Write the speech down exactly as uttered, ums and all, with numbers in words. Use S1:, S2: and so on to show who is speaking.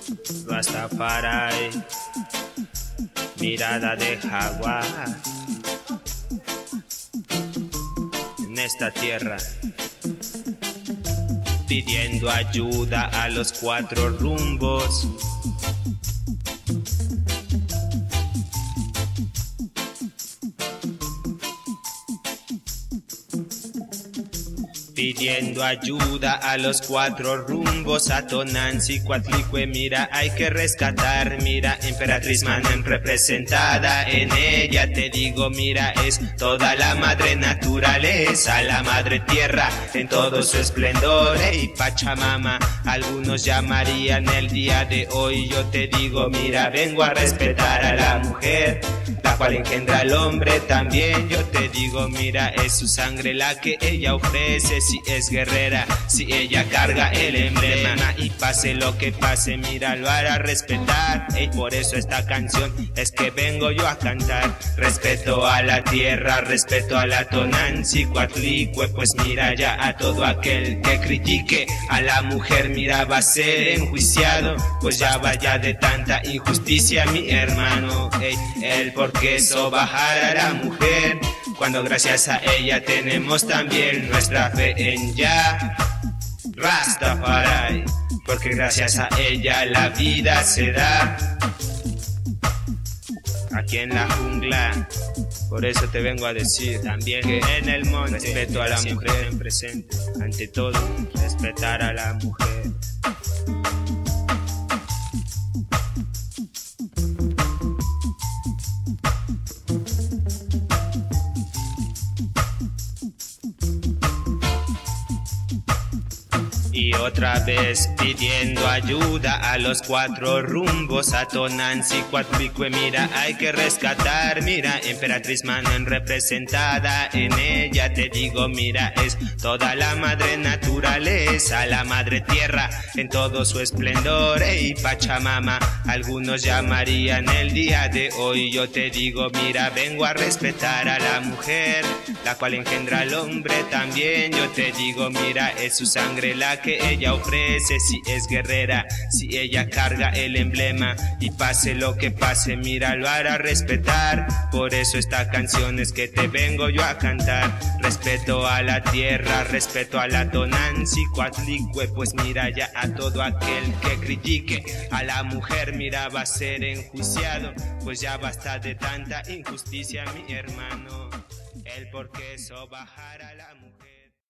S1: Rastafari, mirada de jaguar. En esta tierra, pidiendo ayuda a los cuatro rumbos. Pidiendo ayuda a los cuatro rumbos, a Tonanzi, Coatlicue, mira, hay que rescatar, mira, Emperatriz Manen representada en ella, te digo, mira, es toda la madre naturaleza, la madre tierra en todo su esplendor, y Pachamama, algunos llamarían el día de hoy, yo te digo, mira, vengo a respetar a la mujer, la cual engendra al hombre también, yo te digo, mira, es su sangre la que ella ofrece, si es guerrera, si ella carga el emblema, y pase lo que pase, mira, lo hará respetar, y por eso esta canción es que vengo yo a cantar, respeto a la tierra, respeto a la Tonanzi, Coatlicue, pues mira ya a todo aquel que critique a la mujer, mira, va a ser enjuiciado, pues ya vaya de tanta injusticia, mi hermano, ey, el porque sobajar a la mujer, cuando gracias a ella tenemos también nuestra fe en ya Rastafari, porque gracias a ella la vida se da aquí en la jungla. Por eso te vengo a decir también que en el monte respeto a la mujer en presente, ante todo respetar a la mujer. Y otra vez pidiendo ayuda a los cuatro rumbos, a Tonanzi, Coatlicue, mira, hay que rescatar, mira, Emperatriz Manen representada en ella, te digo, mira, es toda la madre naturaleza, la madre tierra en todo su esplendor, y Pachamama, algunos llamarían el día de hoy, yo te digo, mira, vengo a respetar a la mujer, la cual engendra al hombre también, yo te digo, mira, es su sangre la que ella ofrece, si es guerrera, si ella carga el emblema, y pase lo que pase, mira, lo hará respetar, por eso esta canción es que te vengo yo a cantar, respeto a la tierra, respeto a la Tonanzi, Coatlicue, pues mira ya a todo aquel que critique a la mujer, mira, va a ser enjuiciado, pues ya basta de tanta injusticia, mi hermano, el por qué sobajar a la mujer.